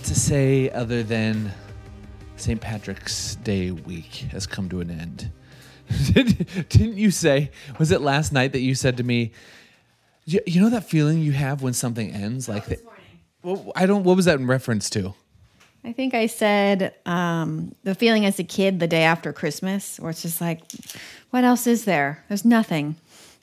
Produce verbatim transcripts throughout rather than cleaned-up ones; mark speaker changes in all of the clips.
Speaker 1: to say other than Saint Patrick's Day week has come to an end. Didn't you say, was it last night that you said to me, you know that feeling you have when something ends? Like,
Speaker 2: this morning.
Speaker 1: Well, I don't, what was that in reference to?
Speaker 2: I think I said um, the feeling as a kid the day after Christmas, where it's just like, what else is there? There's nothing.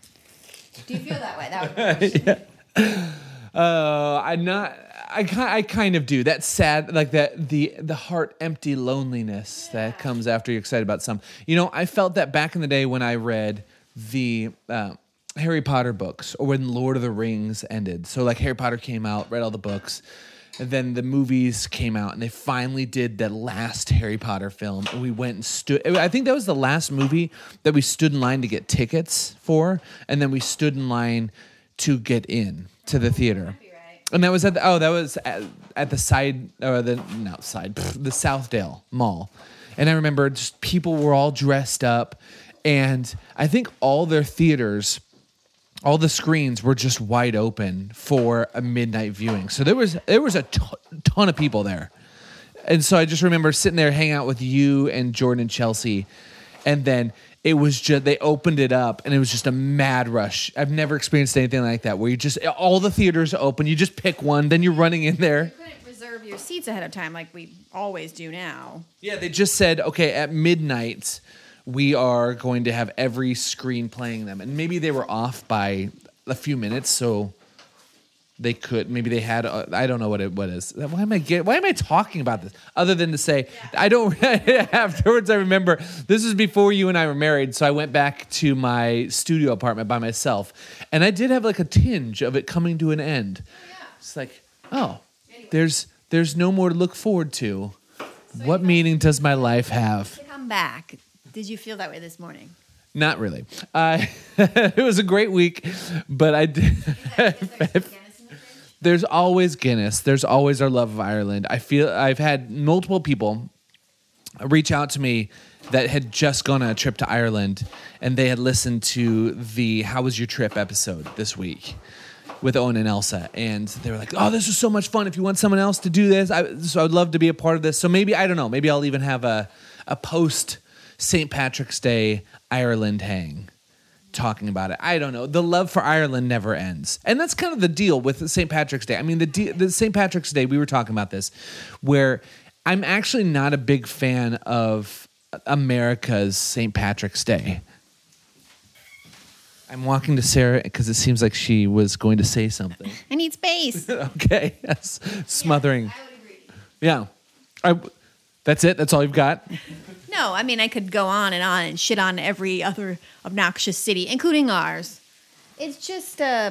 Speaker 2: Do you feel that way? That would
Speaker 1: yeah. uh, I'm not. I I kind of do. That sad, like that the the heart empty loneliness yeah. that comes after you're excited about something. You know, I felt that back in the day when I read the uh, Harry Potter books, or when Lord of the Rings ended. So like Harry Potter came out, read all the books. And then the movies came out, and they finally did the last Harry Potter film. And we went and stood. I think that was the last movie that we stood in line to get tickets for, and then we stood in line to get in to the theater. And that was at the, oh, that was at, at the side or the no side, pff, the Southdale Mall. And I remember just people were all dressed up, and I think all their theaters. All the screens were just wide open for a midnight viewing. So there was there was a t- ton of people there. And so I just remember sitting there hanging out with you and Jordan and Chelsea. And then it was just, they opened it up and it was just a mad rush. I've never experienced anything like that where you just, all the theaters are open. You just pick one, then you're running in there.
Speaker 2: You couldn't reserve your seats ahead of time like we always do now.
Speaker 1: Yeah, they just said, okay, at midnight, we are going to have every screen playing them. And maybe they were off by a few minutes, so they could, maybe they had, uh, I don't know what it what is. Why am I get, why am I talking about this? Other than to say, yeah. I don't, afterwards I remember, this is before you and I were married, so I went back to my studio apartment by myself. And I did have like a tinge of it coming to an end. Oh, yeah. It's like, oh, anyway. there's there's no more to look forward to. So what meaning does my life have?
Speaker 2: Come back. Did you feel that way this morning?
Speaker 1: Not really. Uh, it was a great week, but I did. There's always Guinness. There's always our love of Ireland. I feel I've had multiple people reach out to me that had just gone on a trip to Ireland, and they had listened to the "How Was Your Trip" episode this week with Owen and Elsa, and they were like, "Oh, this was so much fun. If you want someone else to do this, I, so I'd love to be a part of this." So maybe I don't know. Maybe I'll even have a a post Saint Patrick's Day Ireland hang talking about it. I don't know. The love for Ireland never ends. And that's kind of the deal with Saint Patrick's Day. I mean, the, de- the Saint Patrick's Day, we were talking about this, where I'm actually not a big fan of America's Saint Patrick's Day. I'm walking to Sarah because it seems like she was going to say something.
Speaker 2: I need space.
Speaker 1: Okay. Yes. Smothering.
Speaker 2: Yes, I would agree.
Speaker 1: Yeah. I, that's it? That's all you've got?
Speaker 2: No, I mean, I could go on and on and shit on every other obnoxious city, including ours. It's just, uh,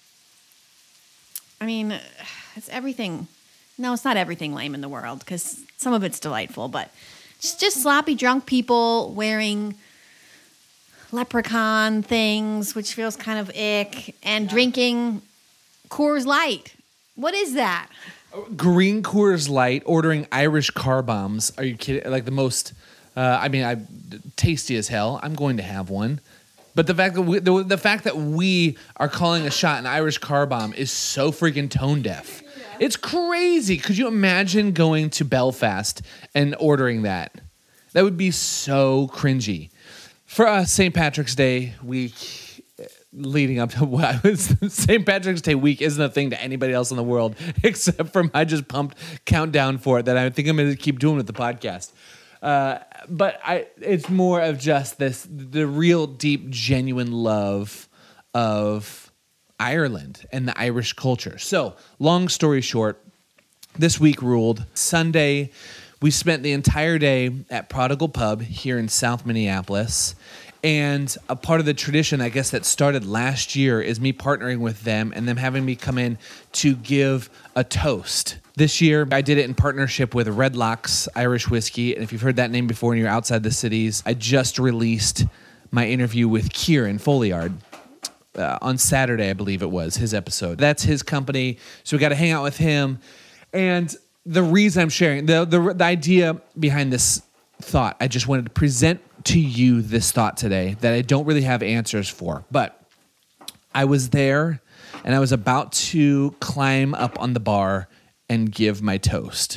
Speaker 2: I mean, it's everything. No, it's not everything lame in the world, because some of it's delightful, but it's just sloppy drunk people wearing leprechaun things, which feels kind of ick, and drinking Coors Light. What is that?
Speaker 1: Green Coors Light, ordering Irish car bombs. Are you kidding? Like the most... Uh, I mean, I tasty as hell. I'm going to have one, but the fact that we, the, the fact that we are calling a shot an Irish car bomb is so freaking tone deaf. Yeah. It's crazy. Could you imagine going to Belfast and ordering that? That would be so cringy. For us, Saint Patrick's Day week, leading up to what I was Saint Patrick's Day week isn't a thing to anybody else in the world except for my just pumped countdown for it that I think I'm going to keep doing with the podcast. Uh, but I, it's more of just this, the real deep, genuine love of Ireland and the Irish culture. So, long story short, this week ruled. Sunday, we spent the entire day at Prodigal Pub here in South Minneapolis. And a part of the tradition, I guess, that started last year is me partnering with them and them having me come in to give a toast. This year, I did it in partnership with Redlocks Irish Whiskey. And if you've heard that name before and you're outside the cities, I just released my interview with Kieran Folliard uh, on Saturday, I believe it was, his episode. That's his company. So we got to hang out with him. And the reason I'm sharing, the, the the idea behind this thought, I just wanted to present to you this thought today that I don't really have answers for. But I was there and I was about to climb up on the bar and give my toast.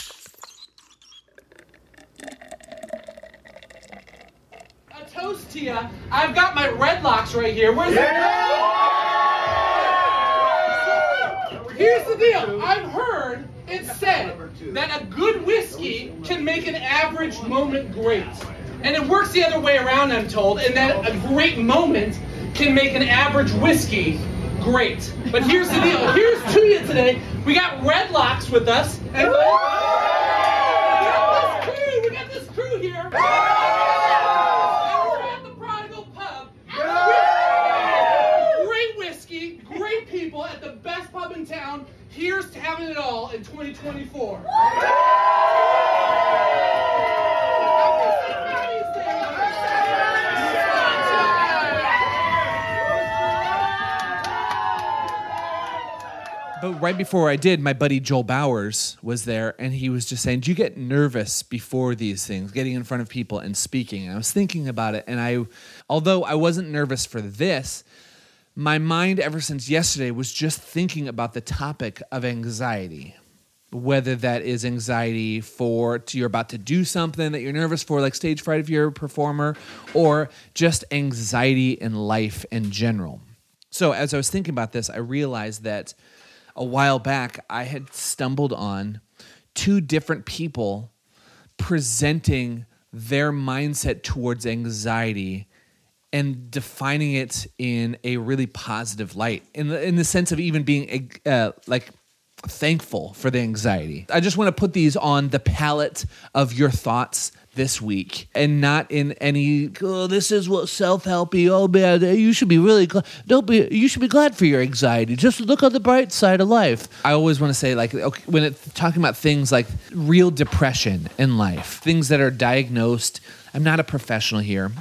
Speaker 3: A toast to ya. I've got my Red Locks right here. Where's
Speaker 4: Yeah!
Speaker 3: the... Here's the deal. I've heard it said that a good whiskey can make an average moment great. And it works the other way around, I'm told, and that a great moment can make an average whiskey great. But here's the deal. Here's to you today. We got Red Locks with us. And we got this crew. We got this crew here. And we're at the Prodigal Pub. Great whiskey, great people at the best pub in town. Here's to having it all in twenty twenty-four.
Speaker 1: But right before I did, my buddy Joel Bowers was there, and he was just saying, do you get nervous before these things, getting in front of people and speaking? And I was thinking about it, and I, although I wasn't nervous for this, my mind ever since yesterday was just thinking about the topic of anxiety, whether that is anxiety for you're about to do something that you're nervous for, like stage fright if you're a performer, or just anxiety in life in general. So as I was thinking about this, I realized that a while back, I had stumbled on two different people presenting their mindset towards anxiety and defining it in a really positive light, in the, in the sense of even being uh, like thankful for the anxiety. I just want to put these on the palette of your thoughts this week, and not in any, oh, this is what self-helpy, oh man, you should be really glad, don't be, you should be glad for your anxiety. Just look on the bright side of life. I always want to say, like, okay, when it's talking about things like real depression in life, things that are diagnosed, I'm not a professional here,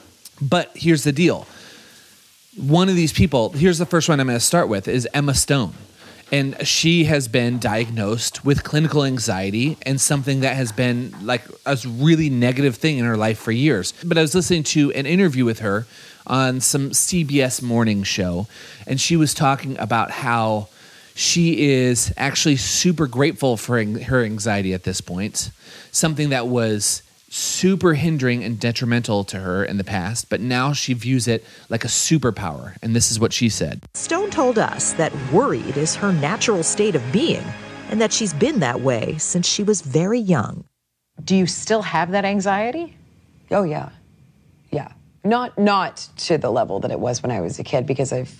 Speaker 1: but here's the deal. One of these people, here's the first one I'm going to start with, is Emma Stone. And she has been diagnosed with clinical anxiety, and something that has been like a really negative thing in her life for years. But I was listening to an interview with her on some C B S morning show, and she was talking about how she is actually super grateful for her anxiety at this point, something that was super hindering and detrimental to her in the past, but now she views it like a superpower. And this is what she said.
Speaker 5: Stone told us that worried is her natural state of being, and that she's been that way since she was very young.
Speaker 6: Do you still have that anxiety?
Speaker 7: Oh, yeah. Yeah. Not not to the level that it was when I was a kid, because I've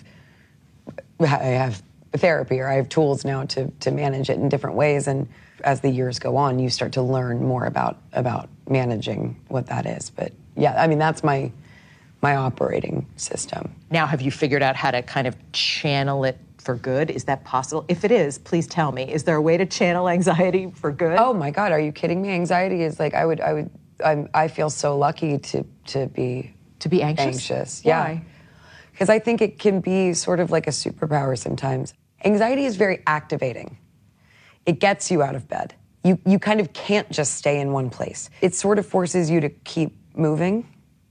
Speaker 7: I have therapy, or I have tools now to to manage it in different ways. And as the years go on, you start to learn more about about managing what that is. But yeah, I mean, that's my my operating system.
Speaker 6: Now, have you figured out how to kind of channel it for good? Is that possible? If it is, please tell me. Is there a way to channel anxiety for good?
Speaker 7: Oh my God, are you kidding me? Anxiety is like, I would, I would, I'm, I feel so lucky to to be
Speaker 6: to be anxious.
Speaker 7: Anxious, yeah. Because I think it can be sort of like a superpower sometimes. Anxiety is very activating. It gets you out of bed. You you kind of can't just stay in one place. It sort of forces you to keep moving.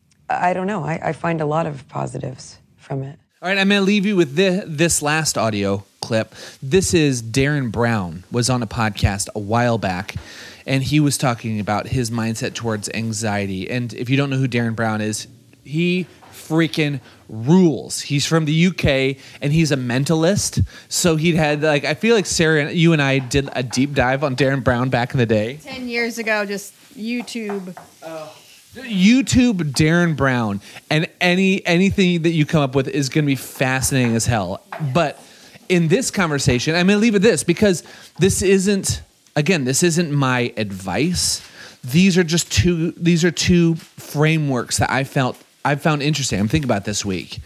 Speaker 7: I don't know. I, I find a lot of positives from it.
Speaker 1: All right, I'm going to leave you with this, this last audio clip. This is Darren Brown, was on a podcast a while back, and he was talking about his mindset towards anxiety. And if you don't know who Darren Brown is, he freaking rules. He's from the U K, and he's a mentalist. So he'd had, like, I feel like Sarah, you and I did a deep dive on Darren Brown back in the day.
Speaker 2: Ten years ago, just YouTube.
Speaker 1: Uh, YouTube Darren Brown, and any anything that you come up with is going to be fascinating as hell. But in this conversation, I'm going to leave it this, because this isn't, again, this isn't my advice. These are just two, these are two frameworks that I felt I found interesting. I'm thinking about this week,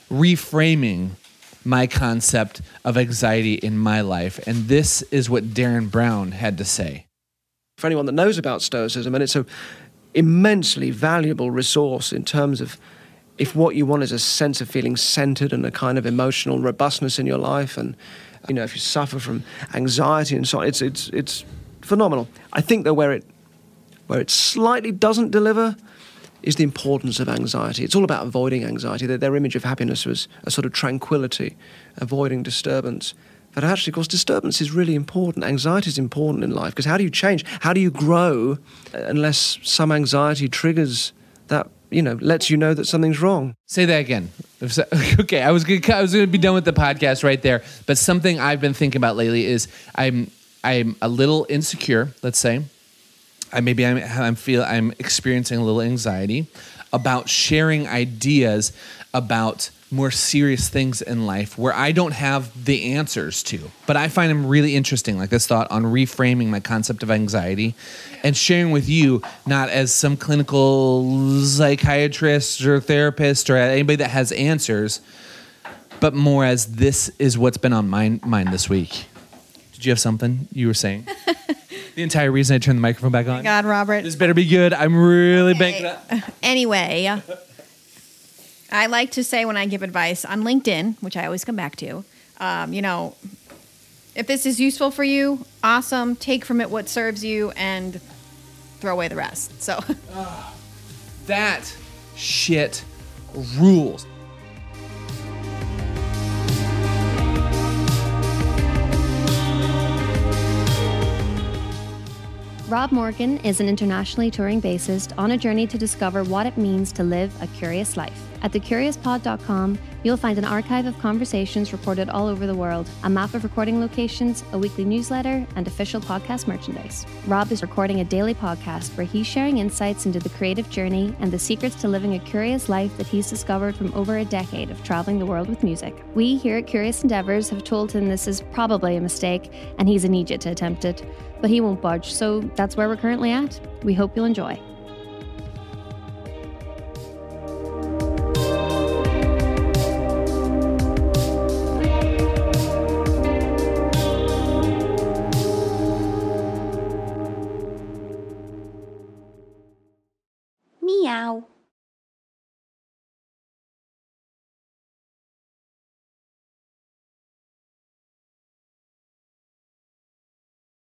Speaker 1: reframing my concept of anxiety in my life. And this is what Darren Brown had to say.
Speaker 4: For anyone that knows about Stoicism, and it's an immensely valuable resource in terms of if what you want is a sense of feeling centered and a kind of emotional robustness in your life, and you know, if you suffer from anxiety and so on, it's it's it's phenomenal. I think that where it where it slightly doesn't deliver is the importance of anxiety. It's all about avoiding anxiety. Their, their image of happiness was a sort of tranquility, avoiding disturbance. But actually, of course, disturbance is really important. Anxiety is important in life, because how do you change? How do you grow unless some anxiety triggers that, you know, lets you know that something's wrong?
Speaker 1: Say that again. Okay, I was gonna, I was going to be done with the podcast right there. But something I've been thinking about lately is I'm I'm a little insecure. Let's say, I maybe I'm I'm feel I'm experiencing a little anxiety about sharing ideas about more serious things in life where I don't have the answers to, but I find them really interesting, like this thought on reframing my concept of anxiety and sharing with you, not as some clinical psychiatrist or therapist or anybody that has answers, but more as this is what's been on my mind this week. Did you have something you were saying? The entire reason I turned the microphone back on.
Speaker 2: God, Robert.
Speaker 1: This better be good. I'm really
Speaker 2: Okay.
Speaker 1: banking up.
Speaker 2: Anyway, I like to say when I give advice on LinkedIn, which I always come back to, um, you know, if this is useful for you, awesome. Take from it what serves you and throw away the rest. So
Speaker 1: That shit rules.
Speaker 8: Rob Morgan is an internationally touring bassist on a journey to discover what it means to live a curious life. At the curious pod dot com, you'll find an archive of conversations recorded all over the world, a map of recording locations, a weekly newsletter, and official podcast merchandise. Rob is recording a daily podcast where he's sharing insights into the creative journey and the secrets to living a curious life that he's discovered from over a decade of traveling the world with music. We here at Curious Endeavors have told him this is probably a mistake and he's an idiot to attempt it, but he won't budge, so that's where we're currently at. We hope you'll enjoy.
Speaker 9: Meow.